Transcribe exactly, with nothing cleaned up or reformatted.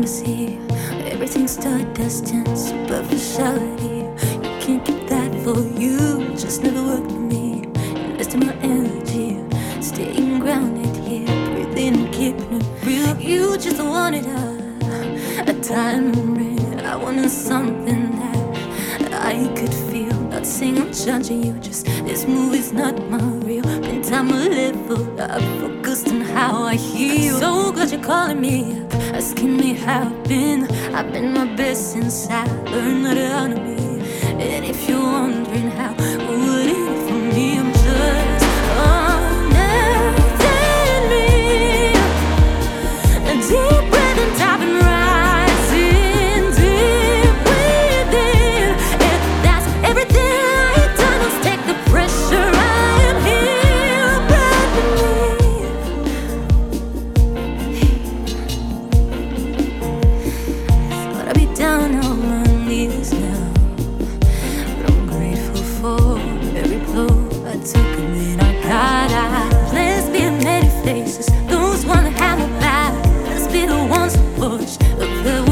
fantasy. Everything's stardust and superficiality. You can't keep that for you, just never worked for me. Investing my energy, staying grounded here, breathing and keeping it real. You just wanted a, a diamond ring. I wanted something that I could feel. Not saying I'm judging you, just this movie's not my real. Been time a little, I'm focused on how I heal. So glad you're calling me up, asking me how I've been. I've been my best since I learned how to honor me. And if you're wondering how, what it is for me, I'm just understanding me. A deep breath and top and rising deep within. And that's everything I've done. Let's take the pressure. I am here, breath Thought I'd be down on my knees now, but I'm grateful for every blow I took and then I got out. Let's be the many faces, those one that have my back. Let's be the ones who push the